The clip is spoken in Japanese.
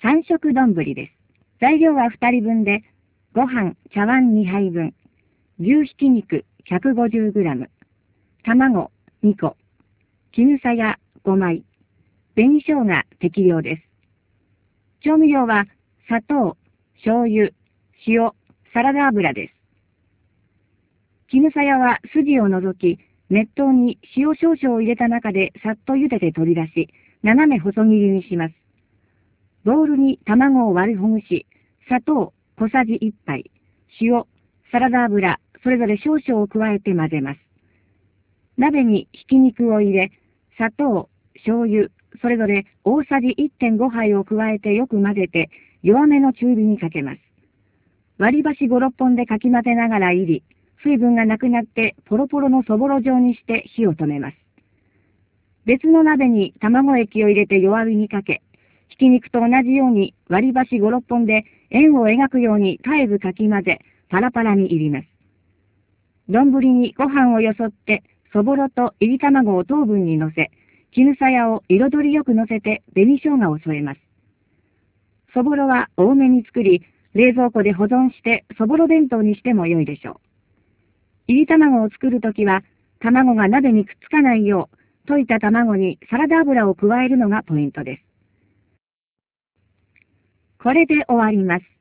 三色丼です。材料は2人分で、ご飯、茶碗2杯分、牛ひき肉 150g、卵2個、絹さや5枚、紅生姜適量です。調味料は砂糖、醤油、塩、サラダ油です。絹さやは筋を除き、熱湯に塩少々を入れた中でさっと茹でて取り出し、斜め細切りにします。ボウルに卵を割りほぐし、砂糖小さじ1杯、塩、サラダ油、それぞれ少々を加えて混ぜます。鍋にひき肉を入れ、砂糖、醤油、それぞれ大さじ 1.5 杯を加えてよく混ぜて、弱めの中火にかけます。割り箸5、6本でかき混ぜながら煎り、水分がなくなってポロポロのそぼろ状にして火を止めます。別の鍋に卵液を入れて弱火にかけ、ひき肉と同じように割り箸5、6本で円を描くように絶えずかき混ぜ、パラパラに煎ります。丼にご飯をよそって、そぼろと煎り卵を等分にのせ、絹さやを彩りよくのせて紅生姜を添えます。そぼろは多めに作り、冷蔵庫で保存してそぼろ弁当にしても良いでしょう。煎り卵を作るときは、卵が鍋にくっつかないよう、溶いた卵にサラダ油を加えるのがポイントです。これで終わります。